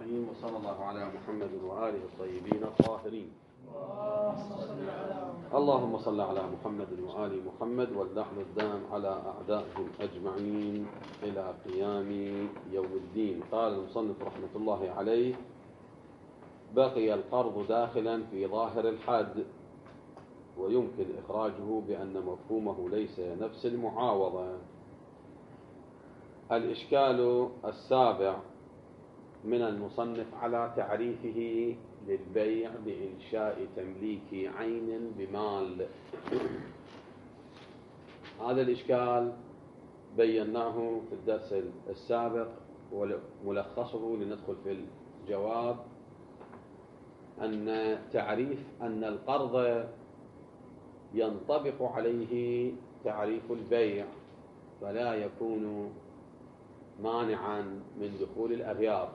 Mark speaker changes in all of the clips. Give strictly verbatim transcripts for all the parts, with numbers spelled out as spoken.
Speaker 1: الرحيم، وصلى الله على محمد وآله الطيبين الطاهرين. اللهم صل على محمد وآل محمد واللحن الدام على أعدائهم أجمعين إلى قيام يوم الدين. قال المصنف رحمة الله عليه: بقي القرض داخلا في ظاهر الحد، ويمكن إخراجه بأن مفهومه ليس نفس المعاوضة. الإشكال السابع من المصنف على تعريفه للبيع بإنشاء تمليك عين بمال. هذا الإشكال بيناه في الدرس السابق، وملخصه لندخل في الجواب أن تعريف أن القرض ينطبق عليه تعريف البيع، فلا يكون مانعا من دخول الأغيار،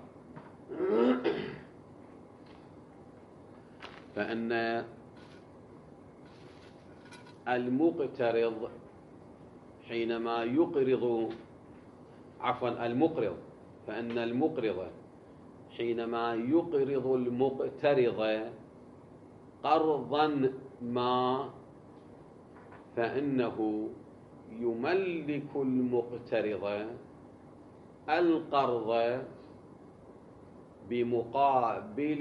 Speaker 1: فإن المقترض حينما يقرض عفوا المقرض فإن المقرض حينما يقرض المقترض قرضا ما، فإنه يملك المقترض القرض بمقابل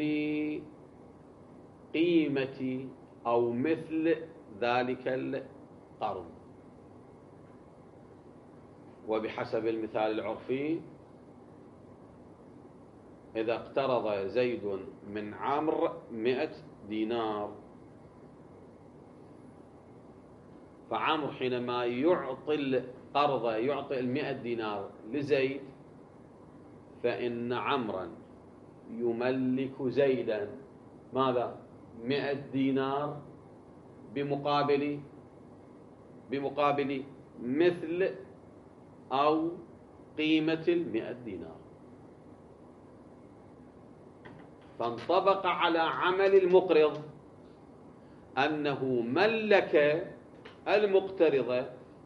Speaker 1: قيمة أو مثل ذلك القرض. وبحسب المثال العرفي، إذا اقترض زيد من عمرو مئة دينار، فعمرو حينما يعطي القرض يعطي المئة دينار لزيد، فإن عمرا يملك زيدا ماذا؟ مئة دينار بمقابل بمقابل مثل أو قيمة المئة دينار. فانطبق على عمل المقرض أنه ملك المقترض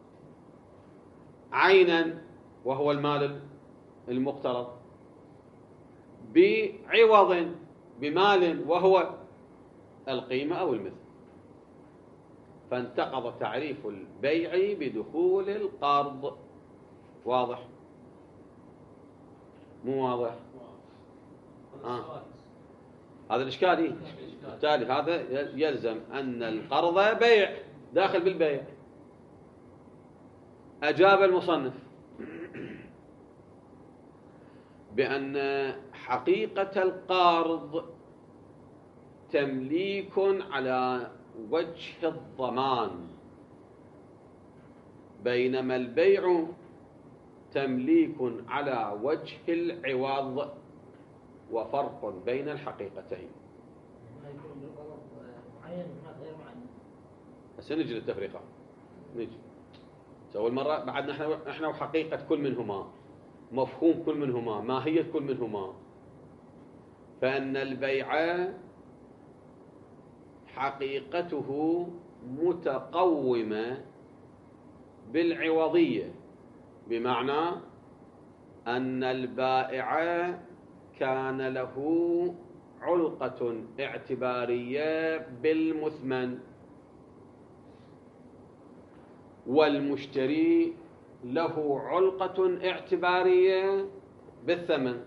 Speaker 1: عينا وهو المال المقترض بعوض بمال وهو القيمة أو المثل، فانتقض تعريف البيع بدخول القرض. واضح؟ مو واضح؟ آه. هذا الإشكال إيه؟ بالتالي هذا يلزم أن القرض بيع داخل بالبيع. أجاب المصنف بأن حقيقة القرض تمليك على وجه الضمان، بينما البيع تمليك على وجه العوض، وفرق بين الحقيقتين. هسه نجي للتفريقة، نجي أول مرة بعد نحن إحنا وحقيقة كل منهما، مفهوم كل منهما، ماهية كل منهما. فإن البيع حقيقته متقومة بالعوضية، بمعنى أن البائع كان له علقة اعتبارية بالمثمن، والمشتري له علقة اعتبارية بالثمن.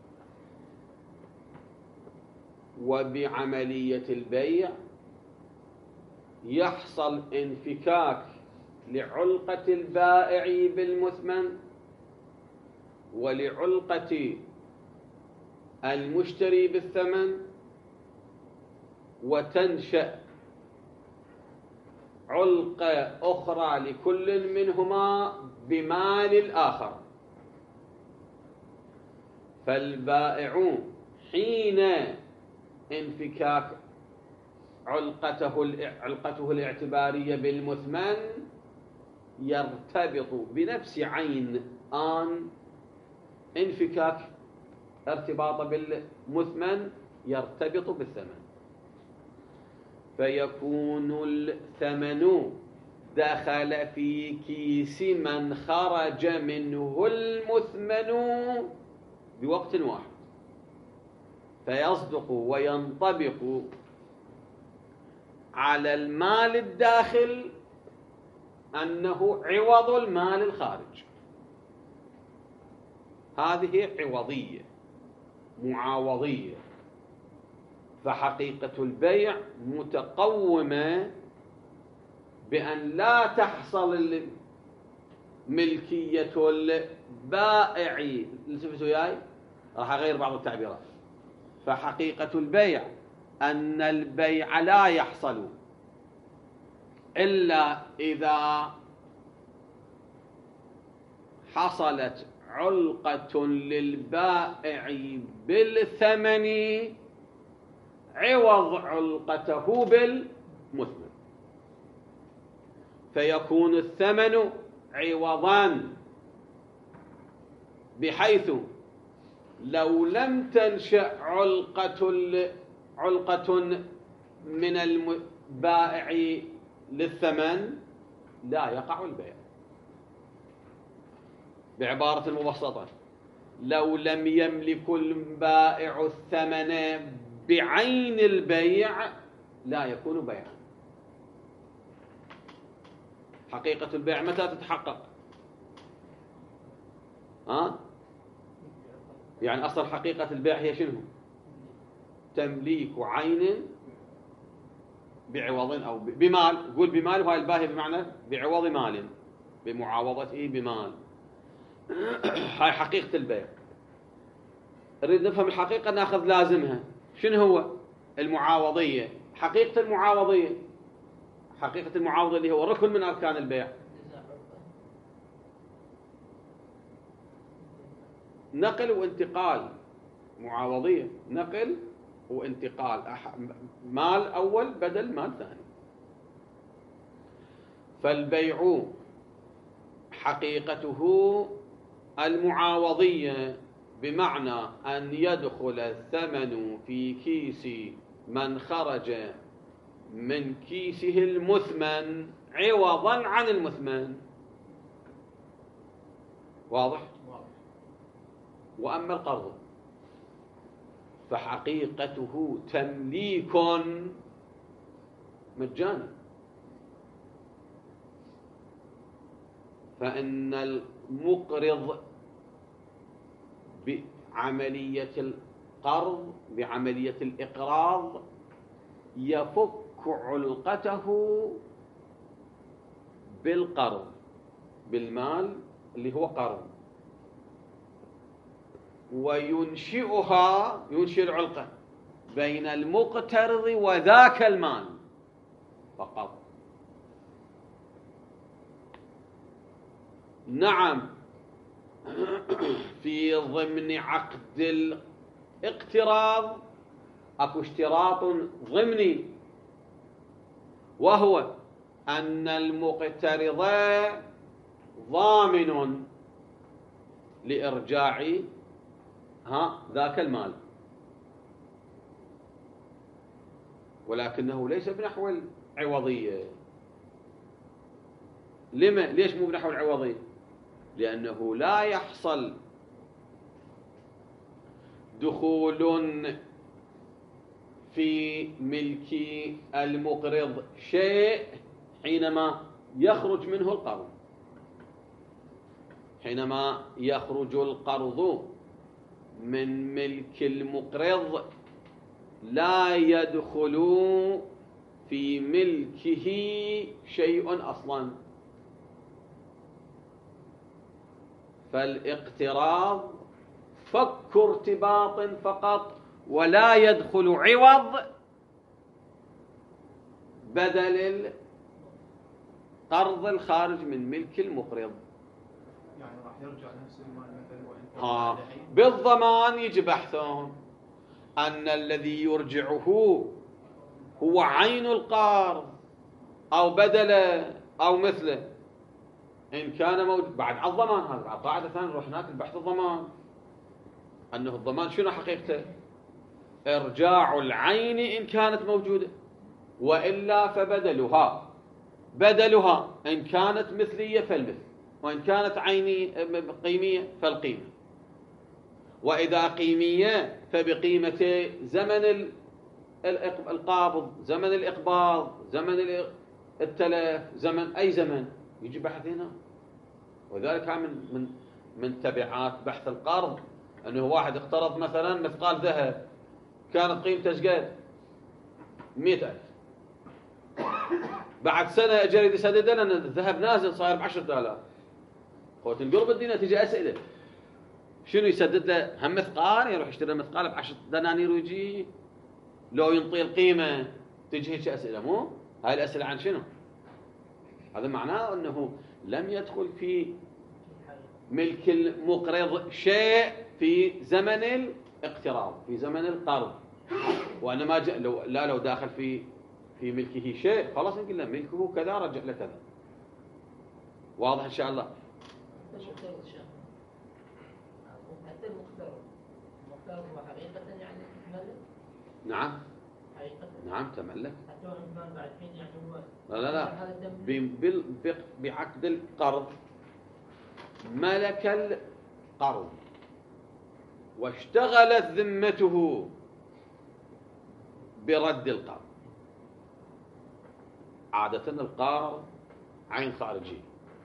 Speaker 1: وبعملية البيع يحصل انفكاك لعلقة البائع بالمثمن ولعلقة المشتري بالثمن، وتنشأ علقة أخرى لكل منهما بمال الآخر. فالبائع حين انفكاك علقته علقته الاعتبارية بالمثمن يرتبط بنفس عين آن انفكاك ارتباط بالمثمن يرتبط بالثمن، فيكون الثمن دخل في كيس من خرج منه المثمن بوقت واحد. فيصدق وينطبق على المال الداخل أنه عوض المال الخارج. هذه عوضية معاوضية، فحقيقة البيع متقومة بأن لا تحصل ملكية البائع. التفتوا وياي، راح أغير بعض التعبيرات. فحقيقة البيع أن البيع لا يحصل إلا إذا حصلت علقة للبائع بالثمن عوض علقته بالمثمن، فيكون الثمن عوضا، بحيث لو لم تنشأ علقة علقة من البائع للثمن لا يقع البيع. بعبارة مبسطة، لو لم يملك البائع الثمن بعين البيع لا يكون بيعا. حقيقة البيع متى تتحقق؟ ها؟ يعني أصل حقيقة البيع هي شنو؟ تمليك عين بعوض أو بمال. قول بمال، وهاي الباهي بمعنى بعوض مال، بمعاوضته بمال. هاي حقيقة البيع. نريد نفهم الحقيقة، ناخذ لازمها. شنو هو المعاوضية؟ حقيقة المعاوضية، حقيقة المعاوضة اللي هو ركن من أركان البيع. نقل وانتقال. معاوضية نقل وانتقال، مال أول بدل مال ثاني. فالبيع حقيقته المعاوضية، بمعنى أن يدخل الثمن في كيس من خرج من كيسه المثمن عوضا عن المثمن. واضح؟ وأما القرض فحقيقته تمليك مجانا، فإن المقرض بعملية القرض بعملية الإقراض يفك علقته بالقرض، بالمال اللي هو قرض، وينشئها، ينشئ العلقة بين المقترض وذاك المال فقط. نعم، في ضمن عقد الاقتراض اكو اشتراط ضمني، وهو أن المقترض ضامن لإرجاع ها ذاك المال، ولكنه ليس بنحو العوضية. لما؟ ليش مو بنحو العوضية؟ لأنه لا يحصل دخول في ملك المقرض شيء حينما يخرج منه القرض. حينما يخرج القرض من ملك المقرض لا يدخل في ملكه شيء أصلا. فالاقتراض فك ارتباط فقط، ولا يدخل عوض بدل القرض الخارج من ملك المقرض.
Speaker 2: يعني راح يرجع نفس المال مثلا وإن
Speaker 1: آه. بالضمان يجي بحثهم أن الذي يرجعه هو عين القرض أو بدله أو مثله، إن كان موجود بعد على الضمان. هذا بعد قاعدة ثانية نروح هناك البحث الضمان، أنه الضمان شنو حقيقته؟ إرجاع العين إن كانت موجودة، وإلا فبدلها، بدلها إن كانت مثلية فالمثل، وإن كانت عيني قيمية فالقيمة. وإذا قيمية فبقيمة زمن القابض، زمن الإقباض، زمن التلف، زمن أي زمن يجي بحث هنا. وذلك من من من تبعات بحث القرض أنه واحد اقترض مثلا مثقال ذهب كانت قيمته قد مئة ألف، بعد سنة أجل يسدد لنا الذهب نازل صاير بعشرة آلاف. هو تنقرب الدنيا تجي أسئلة شنو يسدد له؟ هم مثقال يروح يشتري مثقال بعشرة دنانير ويجي، لو ينطي القيمة تجي هيك أسئلة. مو هاي الأسئلة عن شنو؟ هذا معناه أنه لم يدخل في ملك المقرض شيء في زمن الاقتراض، في زمن القرض، وأنما جاء لو لا لو داخل في في ملكه شيء خلاص نقول له ملكه كذا رجع له كذا. واضح إن شاء الله؟
Speaker 3: حتى المقترض المقترض هو حقيقة يعني ملك.
Speaker 1: نعم
Speaker 3: حقيقة
Speaker 1: نعم تملك.
Speaker 3: حتى وإن بعد حين يعني هو
Speaker 1: لا لا لا بال بعقد القرض ملك القرض واشتغلت ذمته برد القرض. عادة القرض عين خارجية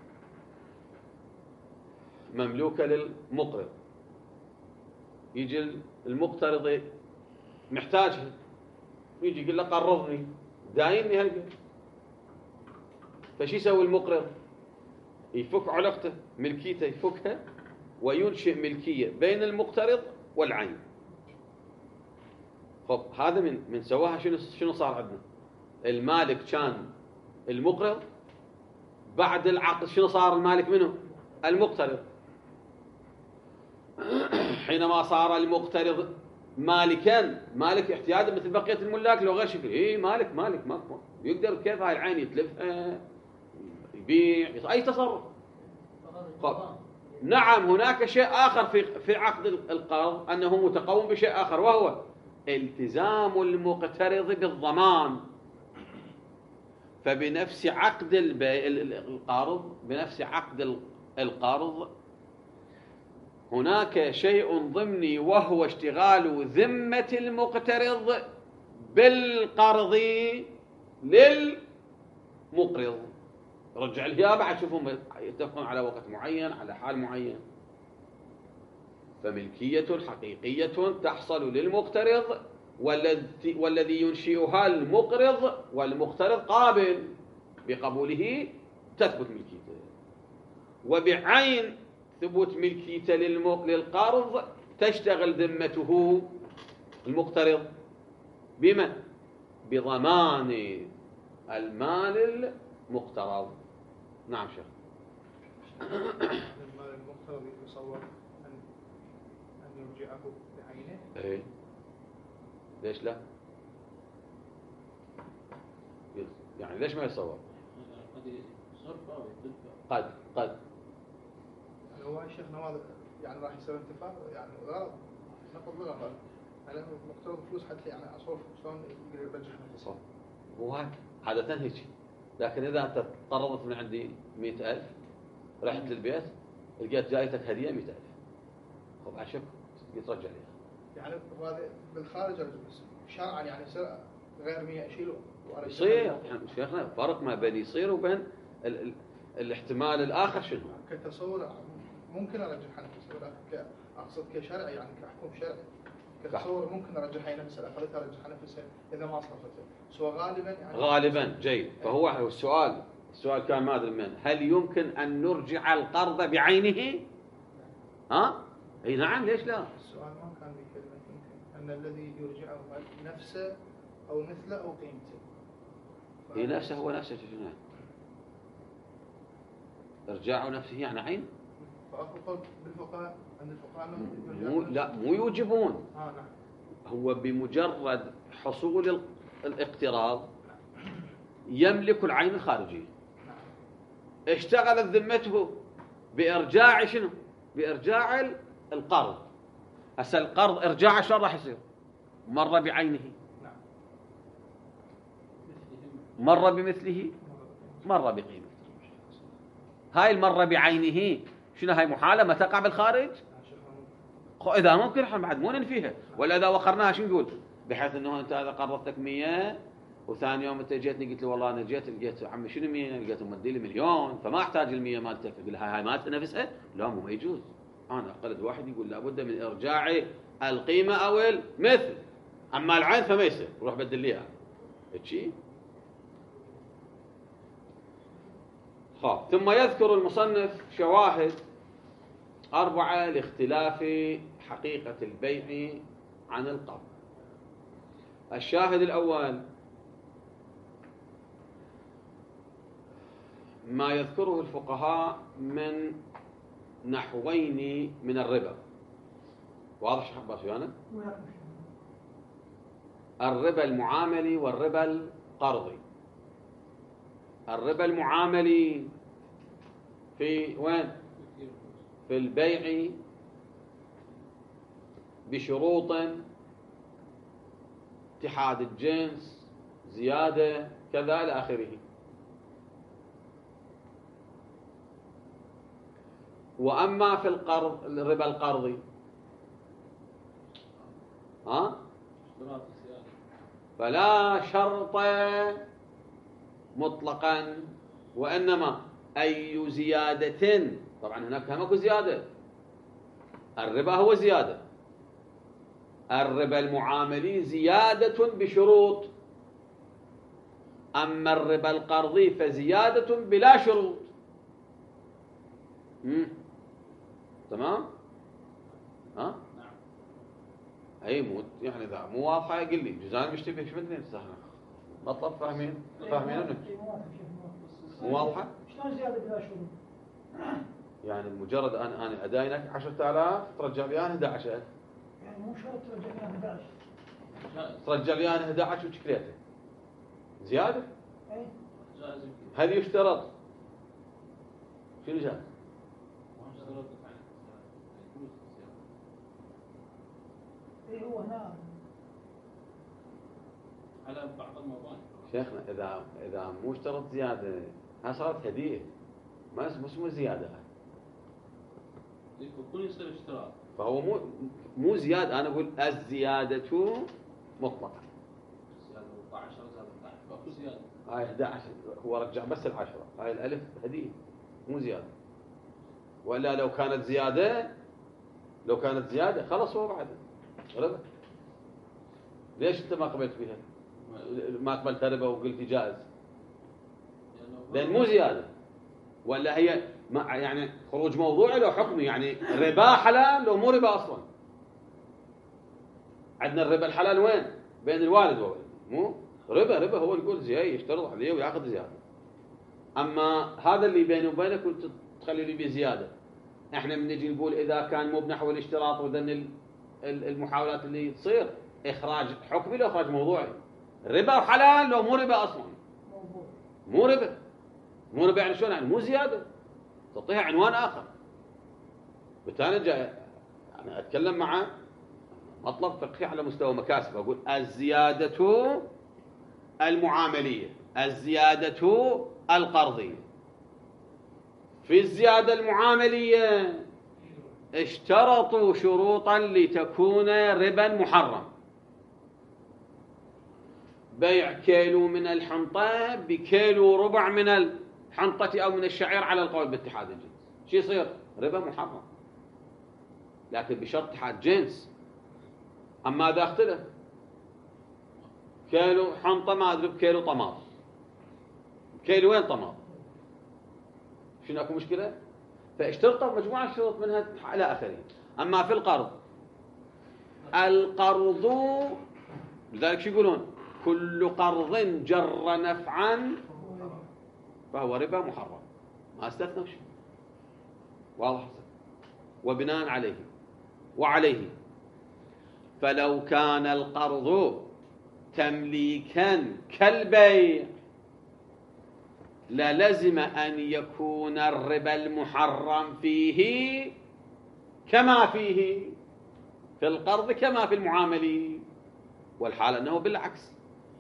Speaker 1: مملوكة للمقرض، يجي المقترض محتاجها يجي يقول له قرضني دايني هالقد، فشي يسوي المقرض؟ يفك علاقته ملكيته يفكها وينشئ ملكية بين المقترض والعين. خب هذا من من سواها شنو شنو صار عندنا؟ المالك كان المقرض، بعد العقد شنو صار المالك منه؟ المقترض. حينما صار المقترض مالكا مالك احتياجه مثل بقية الملاك لو غير شكل، اي مالك مالك ما يقدر كيف هاي العين يتلفها يبيع اي تصرف. خب نعم هناك شيء آخر في في عقد القرض أنه متقوم بشيء آخر وهو التزام المقترض بالضمان. فبنفس عقد القرض بنفس عقد القرض هناك شيء ضمني وهو اشتغال ذمة المقترض بالقرض للمقرض. رجع لها بعد شوفهم يتفقون على وقت معين على حال معين. فملكية حقيقية تحصل للمقترض والذي والذي ينشئها المقرض، والمقترض قابل بقبوله تثبت ملكيته. وبعين ثبوت ملكيته للقرض تشتغل ذمته المقترض بما بضمان المال المقترض. نعم شيخ.
Speaker 2: المال المقترض يتصور أن أن يرجعه بعينه.
Speaker 1: إيه ليش لا؟ يعني ليش ما يتصور؟ قد قد
Speaker 2: يعني هو الشيخ نواظر يعني راح يصير انتفاع يعني غلط نقول له غلط يعني مقترض فلوس حتى يعني اصرف شلون يقدر يرجع نفسه.
Speaker 1: مو هيك عادة هيك. لكن إذا أنت قرضت من عندي مئة ألف رحت للبيت لقيت جايتك هدية مئة ألف، خب عشان يترجع لي
Speaker 2: يعني هذا بالخارج شرعا يعني يصير غير مية أشيله
Speaker 1: يصير. يعني شيخنا فرق ما بين يصير وبين ال ال الاحتمال الآخر شنو؟
Speaker 2: كتصور ممكن أرجح نفسي، ولكن أقصد كشرع يعني كحكم شرعي كتصور ممكن أرجح نفسي أخذتها أرجح نفسي إذا ما صرفته سواء غالبا يعني
Speaker 1: غالبا جيد. فهو السؤال السؤال كان ما أدري من هل يمكن أن نرجع القرض بعينه؟ ها؟ أي نعم ليش لا؟
Speaker 2: السؤال ما كان بكلمة يمكن أن الذي يرجعه نفسه أو مثله أو قيمته.
Speaker 1: هي نفسه هو نفسه شنو؟ إرجاع نفسه يعني عين؟
Speaker 2: فأقول بالفقهاء عند الفقهاء
Speaker 1: مو لا مو يوجبون.
Speaker 2: آه نعم.
Speaker 1: هو بمجرد حصول الاقتراض يملك العين الخارجية. اشتغلت ذمته بإرجاع شنو؟ بإرجاع القرض. هسه القرض إرجاعه شلون راح يصير؟ مرة بعينه، مرة بمثله، مرة بقيمته. هاي المرة بعينه شنو هاي محالة ما تقع بالخارج؟ إذا ممكن احنا بعد مو ننفيها، ولا إذا وخرناها شو نقول؟ بحيث إنه أنت إذا قرضتك مية وثاني يوم أنت جيتني قلت لي والله أنا جيت لقيت عمي شنو مية؟ لقيته مدي لي مليون، فما أحتاج المية مالتك، أقول هاي هاي مالت نفسها؟ لا مو ما يجوز. أنا أقلد واحد يقول لابد من إرجاع القيمة أو المثل، أما العين فما يصير، روح بدل لي إياها. هيك خاف. ثم يذكر المصنف شواهد أربعة لاختلاف حقيقة البيع عن القرض. الشاهد الأول ما يذكره الفقهاء من نحوين من الربا. واضح شيخ عباس ويانا؟ الربا المعاملي والربا القرضي. الربا المعاملي في وين؟ في البيع بشروط اتحاد الجنس، زيادة، كذا إلى آخره. وأما في القرض الربا القرضي ها؟ فلا شرط مطلقا، وإنما أي زيادة، طبعا هناك همك زيادة، الربا هو زيادة، الربا المعاملي زيادة بشروط، أما الربا القرضي فزيادة بلا شروط. مم. تمام؟ ها؟ نعم. أي مو يعني إذا مو واضحة قل لي، جزائر مشتبه شو بدنا نستهنا؟ مطلب فاهمين؟ فاهمين انك مو واضحة؟
Speaker 4: شلون زيادة بلا شروط؟
Speaker 1: يعني مجرد أن أنا أداينك عشرة آلاف ترجع لي أنا أحد عشر ألف.
Speaker 4: يعني مو شرط ترجع لي أحد عشر.
Speaker 1: ترجع لي أنا أحد عشر وشكريته. زيادة؟
Speaker 4: أي.
Speaker 1: هل يشترط؟ شنو جاز؟
Speaker 4: اي هو هنا
Speaker 5: على بعض المباني.
Speaker 1: شيخنا إذا إذا مو اشترط زيادة ها صارت هدية، ما اسمه زيادة.
Speaker 5: يكون يصير اشتراك.
Speaker 1: فهو مو مو زيادة، أنا أقول الزيادة مطلقة.
Speaker 5: زيادة أربعة عشر زائد أحد عشر، فاكو زيادة.
Speaker 1: هاي أحد عشر هو رجع بس العشرة، هاي الألف هدية مو زيادة. ولا لو كانت زيادة لو كانت زيادة خلص هو بعد ربا. ليش أنت ما قبلت بها؟ ما قبلت ربا وقلت جائز؟ لأن مو زيادة. ولا هي يعني خروج موضوعي لو حكمي، يعني ربا حلال لو مو ربا أصلا. عندنا الربا الحلال وين؟ بين الوالد وولد، مو ربا. ربا هو يقول زي يشترط عليه وياخذ زيادة. أما هذا اللي بينه وبينك وانت تخلي لي بزيادة، احنا بنجي نقول إذا كان مو بنحو الاشتراط وذن المحاولات اللي تصير إخراج حكمي لو إخراج موضوعي. ربا حلال لو مو ربا أصلا. مو ربا مو ربا يعني شلون؟ يعني مو زيادة، تعطيها عنوان آخر. بالتالي جاي يعني أتكلم مع مطلب فقهي على مستوى مكاسب، أقول الزيادة المعاملية، الزيادة القرضية. في الزيادة المعاملية اشترطوا شروطا لتكون ربا محرم. بيع كيلو من الحنطة بكيلو ربع من الحنطة أو من الشعير على القول باتحاد الجنس، شو يصير؟ ربا محرم، لكن بشرط اتحاد جنس. أما إذا اختلف كيلو حنطة ما أدري بكيلو طماط، كيلو وين طماط؟ شنو أكو مشكلة؟ فاشترطوا مجموعة شروط منها على آخره. أما في القرض، القرض لذلك شو يقولون؟ كل قرض جر نفعا فهو ربا محرم، ما استثنوا شيء. واضح؟ وبناء عليه وعليه فلو كان القرض تمليكا كالبيع للزم أن يكون الربا المحرم فيه كما فيه في القرض كما في المعاملة، والحال أنه بالعكس.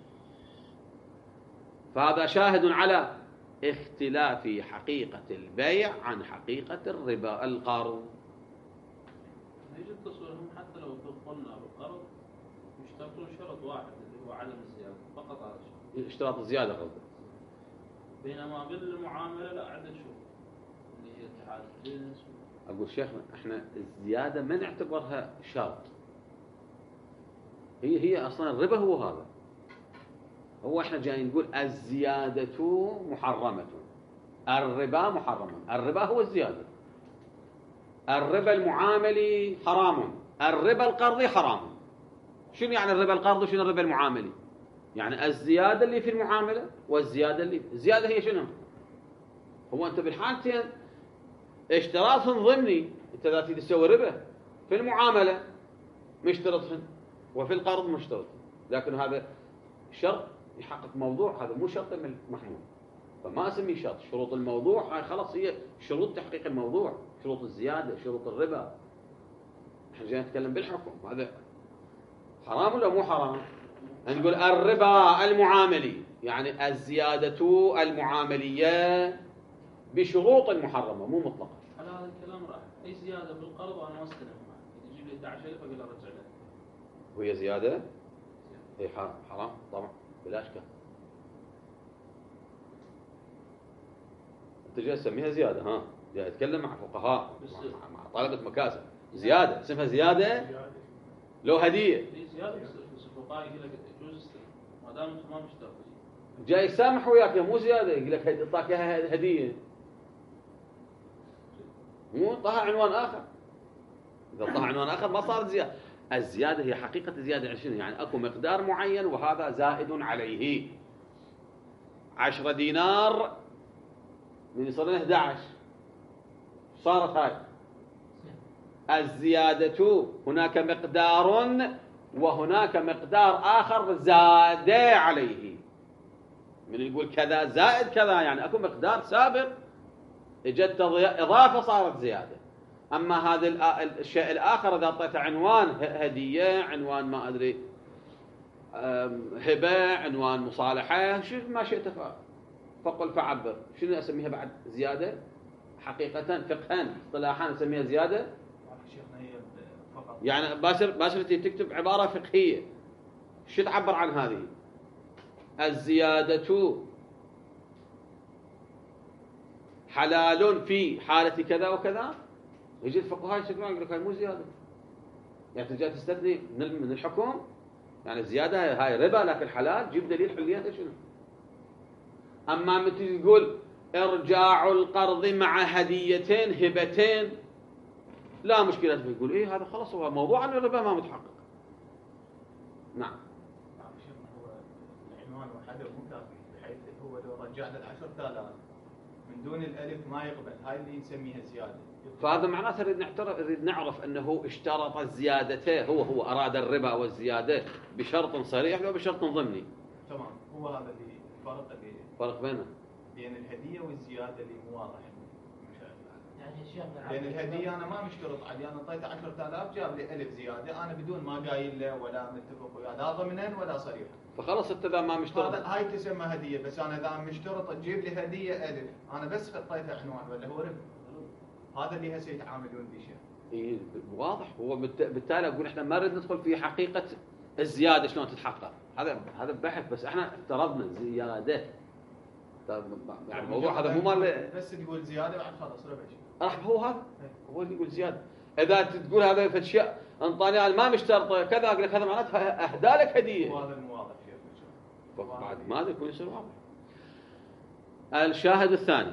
Speaker 1: فهذا شاهد على اختلاف حقيقة البيع عن حقيقة الربا القرض.
Speaker 5: يجي التصوير هم حتى لو قلنا بالقرض يشترطون شرط واحد اللي هو عدم الزيادة فقط هذا الشيء.
Speaker 1: اشتراط الزيادة قصدك.
Speaker 5: بينما بالمعاملة لا عدة شروط اللي هي اتحاد الجنس.
Speaker 1: أقول شيخنا إحنا الزيادة ما نعتبرها شرط. هي هي أصلا الربا هو هذا. هو إحنا جايين نقول الزيادة محرمة. الربا محرم. الربا هو الزيادة. الربا المعاملي حرام. الربا القرضي حرام. شنو يعني الربا القرضي وشنو الربا المعاملي؟ يعني الزيادة اللي في المعاملة والزيادة اللي الزيادة هي شنو؟ هو أنت بالحالتين اشتراط ضمني. أنت إذا تريد تسوي ربا في المعاملة مشترطهن وفي القرض مشترط، لكن هذا شرط يحقق موضوع، هذا مو شرط محمول، فما أسميه شرط. شروط الموضوع هاي خلاص هي شروط تحقيق الموضوع، شروط الزيادة، شروط الربا. احنا جاي نتكلم بالحكم، هذا حرام ولا مو حرام؟ نقول الربا المعاملي يعني الزيادة المعاملية بشروط محرمة مو مطلقة.
Speaker 5: على هذا الكلام راح أي زيادة بالقرض وأنا ما استلم معك، يجيب لي أحد عشر ألف أقول له رجع له.
Speaker 1: وهي زيادة؟ هي حرام طبعا بلا أشكال. أنت جاي تسميها زيادة، ها؟ جاي تتكلم مع فقهاء مع, مع طلبة مكاسب. زيادة اسمها زيادة لو هدية.
Speaker 5: هي زيادة بس الفقهاء يقول لك يجوز استلم ما دام أنت ما مشترط.
Speaker 1: جاي يسامح وياك مو زيادة، يقول لك اعطاك اياها هدية، مو طه عنوان آخر. إذا طه عنوان آخر ما صارت زيادة. الزيادة هي حقيقة الزيادة عشان يعني أكو مقدار معين وهذا زائد عليه. عشرة دينار من يصير أحد عشر صارت هاي الزيادة. هناك مقدار وهناك مقدار آخر زاد عليه. من يقول كذا زائد كذا يعني أكو مقدار سابق اجت إضافة صارت زيادة. أما هذا الشيء الآخر إذا أعطيته عنوان هدية، عنوان ما أدري هبة، عنوان مصالحة، شو ما شئت فقل فعبر، شنو أسميها بعد زيادة؟ حقيقة فقها اصطلاحا أسميها زيادة. يعني باشر باشر تكتب عبارة فقهية شو تعبر عن هذه؟ الزيادة حلال في حالة كذا وكذا. يجي الفقهاء يشكلون يقول لك هاي مو زيادة، يعني تجي تستثني من الحكم، يعني الزيادة هاي ربا لكن حلال، جيب دليل حليتها شنو. أما متى تقول ارجاع القرض مع هديتين هبتين لا مشكلة، يقول إيه هذا خلاص هو موضوع أن الربا ما متحقق. نعم.
Speaker 6: هو العنوان وحده مو كافي، بحيث هو لو رجعنا العشرة آلاف من دون الألف ما يقبل، هاي اللي نسميها زيادة.
Speaker 1: فهذا معناته نريد نعترف نريد نعرف أنه اشترط الزيادة، هو هو أراد الربا والزيادة بشرط صريح لو بشرط ضمني.
Speaker 6: تمام، هو هذا اللي الفرق اللي
Speaker 1: فرق بينه
Speaker 6: بين الهدية والزيادة اللي مو واضح.
Speaker 3: يعني الشيخ
Speaker 6: لأن الهدية أنا ما مشترط عليه، أنا أعطيته عشرة آلاف جاب لي ألف زيادة، أنا بدون ما قايل له ولا متفق وياه لا ضمنا ولا صريح.
Speaker 1: فخلص أنت إذا ما مشترط
Speaker 6: هذا هاي تسمى هدية، بس أنا إذا مشترط تجيب لي هدية ألف، أنا بس حطيته عنوان ولا هو ربا. هذا اللي هسه يتعاملون به شيء.
Speaker 1: إيه واضح. هو بالتالي أقول إحنا ما نريد ندخل في حقيقة الزيادة شلون تتحقق، هذا هذا بحث، بس إحنا افترضنا زيادة. يعني الموضوع هذا مو مال
Speaker 6: بس تقول زيادة بعد خلاص ربا شيء.
Speaker 1: راح هو هذا هو اللي يقول زيادة. إذا تقول هذا في أشياء أنطاني أنا ما مشترط كذا، أقول لك هذا معناته أهدى لك هدية.
Speaker 6: وهذا مو واضح شيء.
Speaker 1: بعد ما يكون يصير واضح. الشاهد الثاني.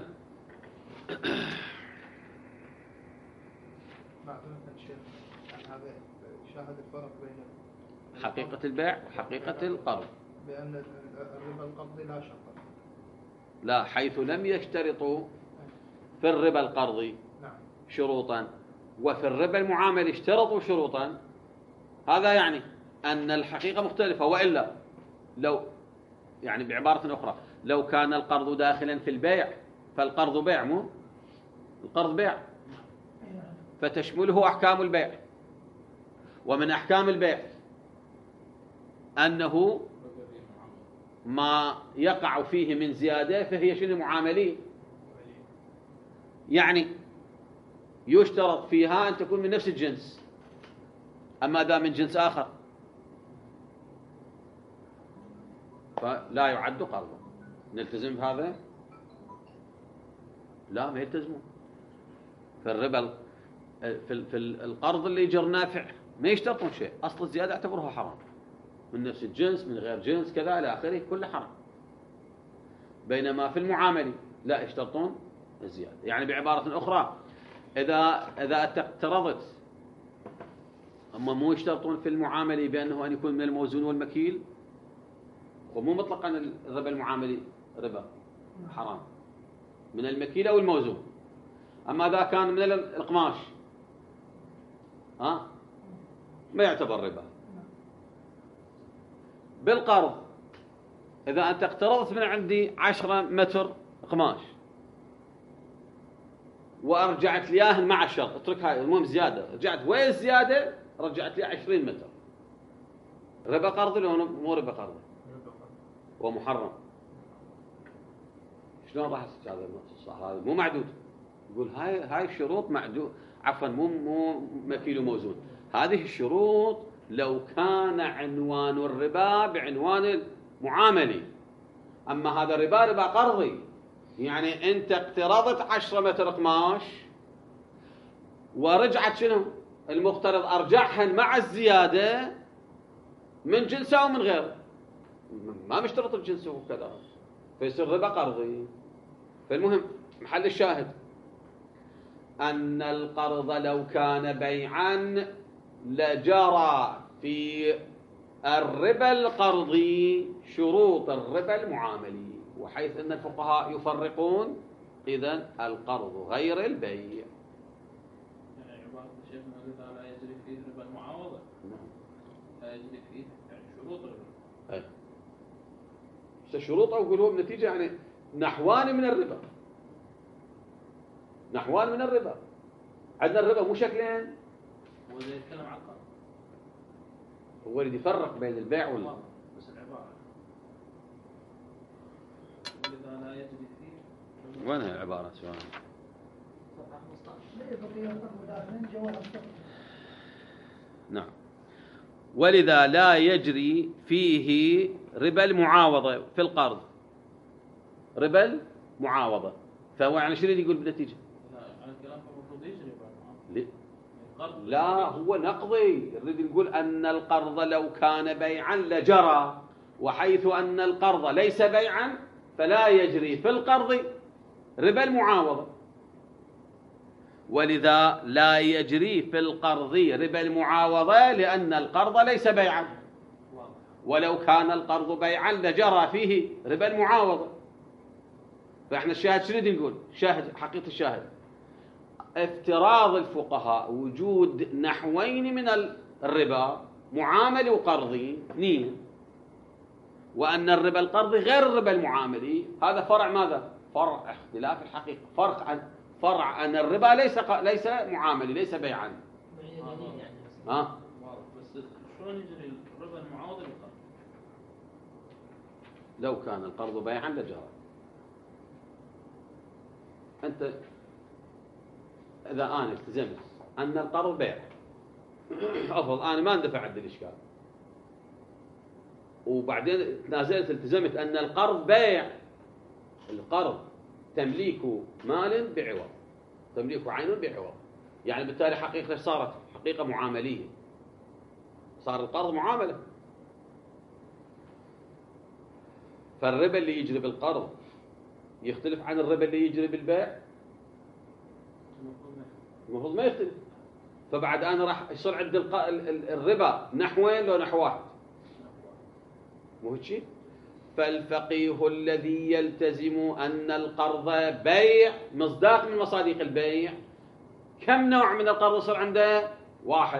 Speaker 2: معذرة شيخ، هذا شاهد الفرق بين
Speaker 1: حقيقة البيع وحقيقة القرض.
Speaker 2: بأن الربا القرضي لا شرط.
Speaker 1: لا، حيث لم يشترطوا في الربا القرضي شروطا وفي الربا المعامل اشترطوا شروطا، هذا يعني أن الحقيقة مختلفة. وإلا لو يعني بعبارة أخرى لو كان القرض داخلا في البيع فالقرض بيع، مو القرض بيع، فتشمله أحكام البيع. ومن أحكام البيع أنه ما يقع فيه من زيادة فهي شنو معاملية، يعني يشترط فيها أن تكون من نفس الجنس. أما ذا من جنس آخر فلا يعد قرضا. نلتزم بهذا؟ لا، ما يلتزمون. في الربا في في القرض اللي يجر نافع ما يشترطون شيء، أصل الزيادة اعتبرها حرام، من نفس الجنس من غير جنس كذا إلى آخره كله حرام. بينما في المعاملة لا يشترطون الزيادة. يعني بعبارة أخرى إذا إذا اقترضت، هم مو يشترطون في المعاملة بأنه أن يكون من الموزون والمكيل، ومو مطلقا الربا المعاملي ربا حرام من المكيل أو الموزون. أما إذا كان من القماش ها ما يعتبر ربا. بالقرض إذا أنت اقترضت من عندي عشرة متر قماش وأرجعت لي إياه مع الشرط، اترك هاي المهم زيادة، رجعت وين الزيادة؟ رجعت لي عشرين متر. ربا قرض ولا مو ربا قرض؟ ومحرم. شلون راح يصير هذا النص؟ هذا مو معدود. يقول هاي هاي الشروط معدود، عفوا مو مو مكيل وموزون. هذه الشروط لو كان عنوان الربا بعنوان المعاملي. أما هذا الربا ربا قرضي، يعني أنت اقترضت عشرة متر قماش ورجعت شنو؟ المقترض أرجعها مع الزيادة من جنسه أو من غيره، ما مشترط الجنس وكذا، فيصير ربا قرضي. فالمهم محل الشاهد أن القرض لو كان بيعا لجرى في الربا القرضي شروط الربا المعاملي، وحيث أن الفقهاء يفرقون إذن القرض غير البيع.
Speaker 5: يعني عبارة شيخنا إذا لا يجري فيه ربا المعاوضة لا يجري فيه يعني شروط الربا.
Speaker 1: أي شروط أو قلوب نتيجة يعني نحوان من الربا، نحوان من الربا. عندنا الربا مو شكلين،
Speaker 5: هو اللي يتكلم عن القرض،
Speaker 1: هو اللي يفرق بين البيع والقرض.
Speaker 5: بس العبارة إذا لا يجري فيه.
Speaker 1: وين العبارة سؤال؟ نعم. ولذا لا يجري فيه ربا المعاوضة في القرض، ربا المعاوضة. فهو يعني شنو يقول بالنتيجة؟
Speaker 5: على الكلام المفروض يجري
Speaker 1: ليه؟ لا هو نقضي. يريد يقول أن القرض لو كان بيعا لجرى، وحيث أن القرض ليس بيعا فلا يجري في القرض ربا المعاوضة. ولذا لا يجري في القرض ربا المعاوضة لأن القرض ليس بيعا، ولو كان القرض بيعا لجرى فيه ربا المعاوضة. فإحنا الشاهد شنو نقول؟ شاهد حقيقة الشاهد افتراض الفقهاء وجود نحوين من الربا معاملي وقرضي نية، وأن الربا القرضي غير الربا المعاملي. هذا فرع ماذا؟ فرع اختلاف الحقيقة، فرق عن فرع أن الربا ليس ليس معاملي ليس بيعا. ها؟
Speaker 5: بس شلون يجري الربا المعاوضة بالقرض؟
Speaker 1: لو كان القرض بيعا لجرى. أنت إذا أنا التزمت أن القرض بيع، أفضل أنا ما اندفع عند الإشكال، وبعدين تنازلت التزمت أن القرض بيع، القرض تمليك مال بعوض، تمليك عين بعوض، يعني بالتالي حقيقة صارت حقيقة معاملية، صار القرض معاملة. فالربا اللي يجري بالقرض يختلف عن الربا اللي يجري بالبيع؟ المفروض ما يختلف. فبعد أنا راح يصير عند الربا نحوين لو نحو واحد، مو هيك شيء؟ فالفقيه الذي يلتزم أن القرض بيع مصداق من مصادق البيع، كم نوع من القرض يصير عنده؟ واحد.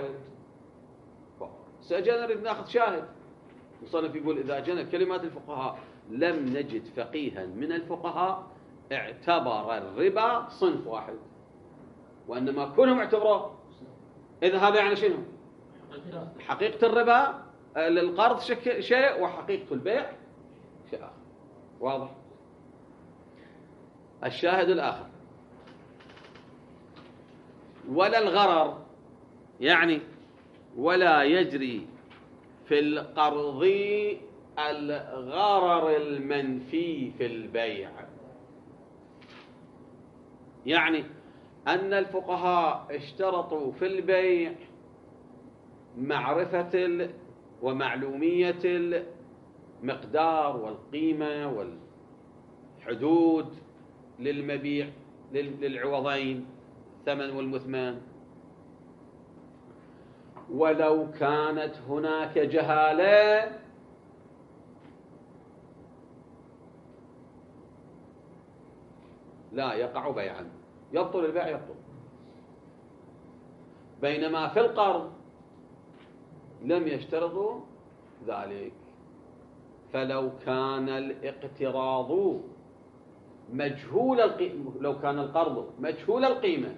Speaker 1: سأجينا نريد ناخذ شاهد. مصنف يقول إذا جاءنا كلمات الفقهاء لم نجد فقيها من الفقهاء اعتبر الربا صنف واحد، وإنما كلهم اعتبروه. إذا هذا يعني شنو؟ حقيقة الربا للقرض شيء وحقيقة البيع شيء آخر. واضح؟ الشاهد الآخر ولا الغرر، يعني ولا يجري في القرض الغرر المنفي في البيع. يعني أن الفقهاء اشترطوا في البيع معرفة ومعلومية المقدار والقيمة والحدود للمبيع للعوضين الثمن والمثمان، ولو كانت هناك جهالة لا يقع بيعا، يبطل البيع يبطل. بينما في القرض لم يشترطوا ذلك، فلو كان الاقتراض مجهول القيمة، لو كان القرض مجهول القيمة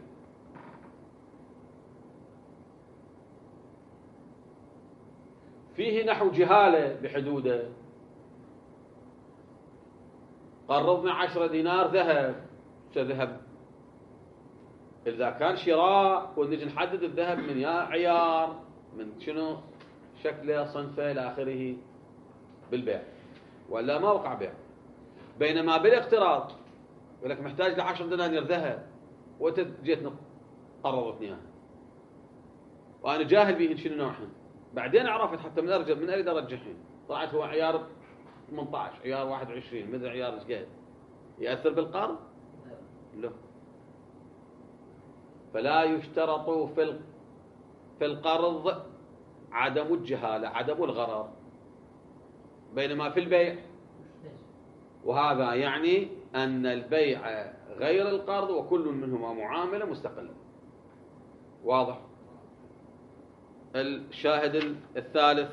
Speaker 1: فيه نحو جهالة بحدوده، قرضنا عشرة دينار ذهب، ذهب إذا كان شراء ونجي نحدد الذهب من يا عيار من شنو شكله صنفه إلى آخره بالبيع، ولا ما وقع بيع. بينما بالاقتراض يقول لك محتاج لعشر دنانير ذهب وانت جيتني قرضتني اياها وانا جاهل بيهن شنو نوعهن، بعدين عرفت حتى من ارجع من اريد ارجحهن طلعت هو عيار ثمانية عشر عيار واحد وعشرين مدري عيار ايش قد ياثر بالقرض؟ لا. فلا يشترط في في القرض عدم الجهاله عدم الغرر، بينما في البيع وهذا يعني أن البيع غير القرض وكل منهما معاملة مستقلة. واضح؟ الشاهد الثالث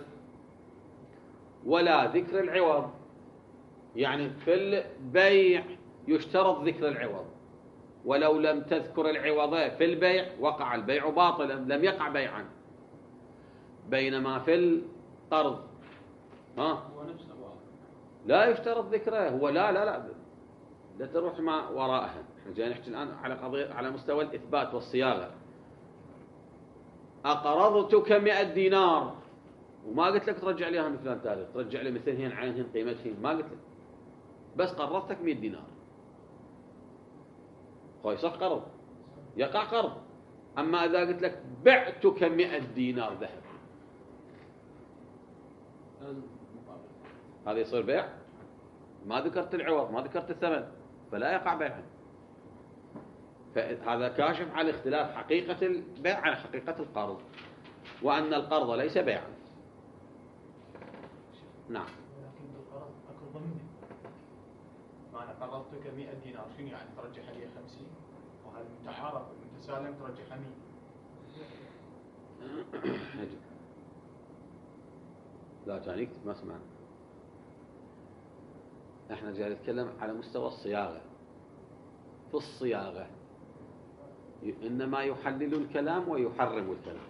Speaker 1: ولا ذكر العوض، يعني في البيع يشترط ذكر العوض، ولو لم تذكر العوض في البيع وقع البيع باطلا لم يقع بيعا. بينما في القرض ها لا يشترط ذكره، هو لا لا لا لا تروح ما وراءها. احنا جاي نحكي الآن على قضية على مستوى الإثبات والصياغة. أقرضتك مئة دينار وما قلت لك ترجع لي من فلان تاريخ، ترجع لي مثلهن عينهن قيمتهن، ما قلت لك، بس قرضتك مئة دينار. خوي صح قرض يقع قرض. أما إذا قلت لك بعتك مئة دينار ذهب هذا يصير بيع، ما ذكرت العوض ما ذكرت الثمن فلا يقع بيعا. فهذا كاشف على اختلاف حقيقة البيع عن حقيقة القرض، وأن القرض ليس بيعا. نعم.
Speaker 6: لكن بالقرض أكو ضمن، معنى قرضتك مئة دينار شنو يعني ترجح لي خمسين، وهذا متعارف متسالم ترجح مئة.
Speaker 1: لا جانيك ما سمعنا، احنا جاي نتكلم على مستوى الصياغة. في الصياغة إنما يحلل الكلام ويحرم الكلام.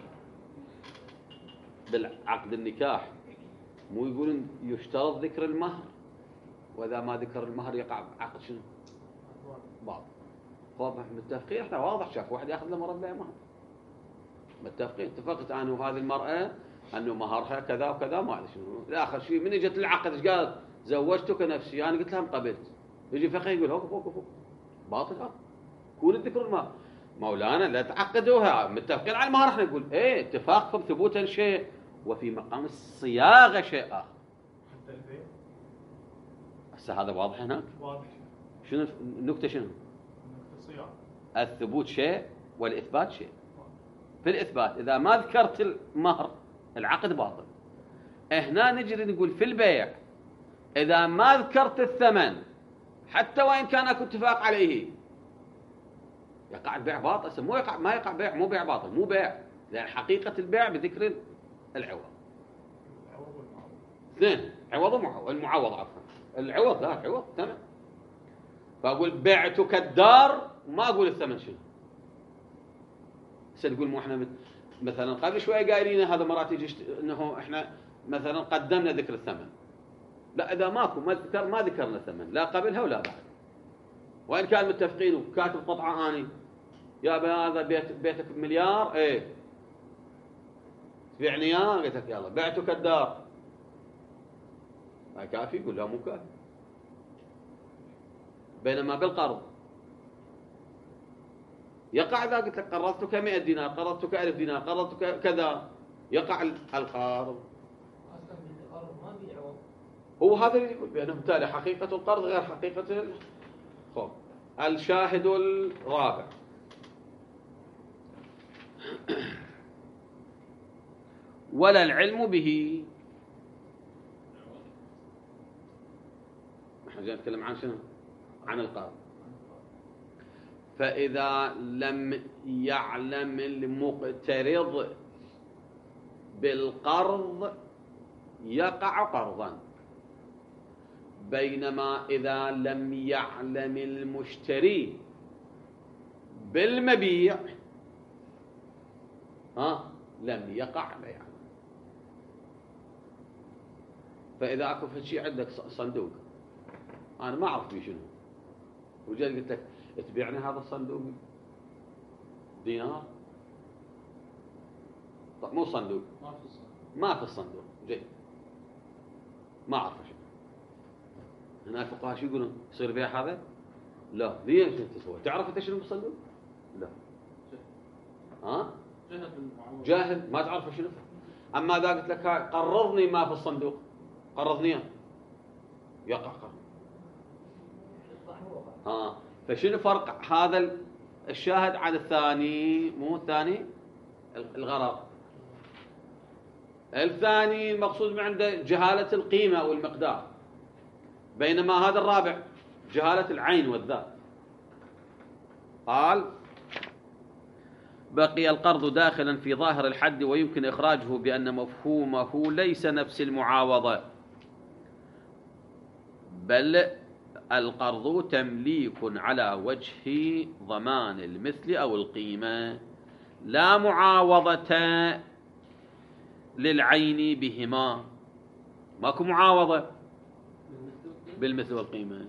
Speaker 1: بالعقد النكاح مو يقولون يشترط ذكر المهر، وإذا ما ذكر المهر يقع عقد شنو؟ بعض. طبعا متفقين احنا واضح، شاف واحد ياخذ له مربع مهر متفقين، اتفقت انا وهذه المرأة انه مهرها كذا وكذا ما ادري شنو. الاخر شيء من اجت العقد ايش قالت؟ زوجتك نفسي. انا قلت لها قبلت. يجي فقيه يقول هوك هوك هوك باطل هذا، كون الذكر المهر. مولانا لا تعقدوها، متفقين على المهر. احنا نقول ايه اتفاقكم ثبوتا شيء وفي مقام الصياغه شيء اخر.
Speaker 6: حتى البيع
Speaker 1: هسه هذا واضح هناك؟
Speaker 6: واضح.
Speaker 1: شنو النكته؟ شنو
Speaker 6: النكته الصياغه.
Speaker 1: الثبوت شيء والاثبات شيء. في الإثبات إذا ما ذكرت المهر العقد باطل. هنا نجري نقول في البيع إذا ما ذكرت الثمن حتى وإن كان اكو اتفاق عليه يقع البيع باطل. مو يقع ما يقع بيع، مو بيع باطل، مو بيع، لأن حقيقة البيع بذكر العوض. اثنين عوض ومعوض. المعوض عفوا العوض لا عوض ثمن. فأقول بعتك الدار وما أقول الثمن شنو. سنقول مو احنا مثلا قبل شويه قايلين هذا مرات يجي انه احنا مثلا قدمنا ذكر الثمن. لا اذا ماكو ما ذكر ما ذكرنا الثمن لا قبلها ولا بعد. وان كان متفقين وكاتب قطعه اني يا هذا بيت بيتك بمليار ايه تبيعني اياه؟ قلت لك يلا بعتك الدار. ما كافي؟ يقول لا مو كافي. بينما بالقرض يقع إذا قلت لك قرضتك مئة دينار، قرضتك ألف دينار، قرضتك كذا، يقع القرض.
Speaker 3: اصلا بالقرض ما بيعوض.
Speaker 1: هو هذا اللي يقول بأنه بالتالي حقيقة القرض غير حقيقة الخوف. الشاهد الرابع ولا العلم به. نحن جاي نتكلم عن شنو؟ عن القرض. فإذا لم يعلم المقترض بالقرض يقع قرضا، بينما إذا لم يعلم المشتري بالمبيع ها لم يقع بيعا. فإذا أكو شيء عندك صندوق أنا ما أعرف بيه شنو، وجيت قلت لك تبيعني هذا الصندوق دينار، طيب مو صندوق،
Speaker 5: ما في الصندوق،
Speaker 1: ما في الصندوق، جيد ما أعرف شنو. هنا الفقهاء شو يقولون؟ يصير بيع هذا؟ لا. ليش انت تسوي؟ تعرف انت شنو بالصندوق؟ لا. ها؟
Speaker 5: جهل بالمعاملة.
Speaker 1: جاهل ما تعرف شنو. اما اذا قلت لك قرضني ما في الصندوق، قرضني اياه، يقع قرض. ها فشنو فرق هذا الشاهد عن الثاني؟ مو الثاني الغرض. الثاني المقصود من عنده جهالة القيمة أو المقدار، بينما هذا الرابع جهالة العين والذات. قال بقي القرض داخلا في ظاهر الحد ويمكن إخراجه بأن مفهومه ليس نفس المعاوضة، بل القرض تمليك على وجه ضمان المثل أو القيمة، لا معاوضة للعين بهما. ماكو معاوضة بالمثل والقيمة،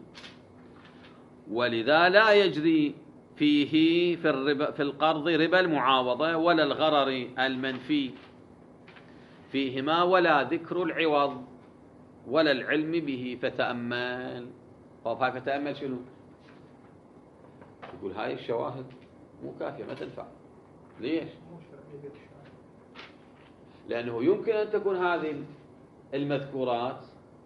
Speaker 1: ولذا لا يجري فيه في الربا في القرض ربا المعاوضة ولا الغرر المنفي فيهما، ولا ذكر العوض ولا العلم به. فتأمل. طب هاي فتأمل شنو؟ يقول هاي الشواهد مو كافية ما تنفع. ليش؟ لأنه يمكن أن تكون هذه المذكورات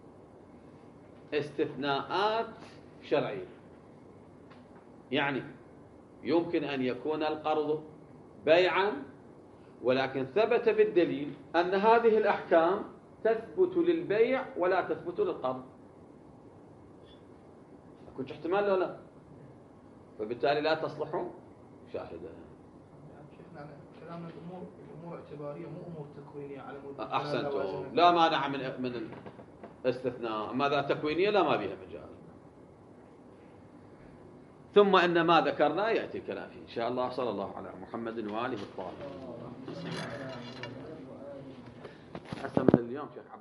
Speaker 1: استثناءات شرعية، يعني يمكن أن يكون القرض بيعا ولكن ثبت بالدليل أن هذه الأحكام تثبت للبيع ولا تثبت للقرض. كنت احتمال ولا لا؟ فبالتالي لا تصلح شاهدا.
Speaker 2: شيخنا كلامنا الأمور الأمور اعتبارية مو أمور تكوينية على مود
Speaker 1: أحسنتم. لا مانع من من الاستثناء، ماذا تكوينية لا ما بها مجال. ثم إن ما ذكرنا يأتي الكلام فيه إن شاء الله. صلى الله على محمد وآله الطاهرين. هسه من اليوم شيخ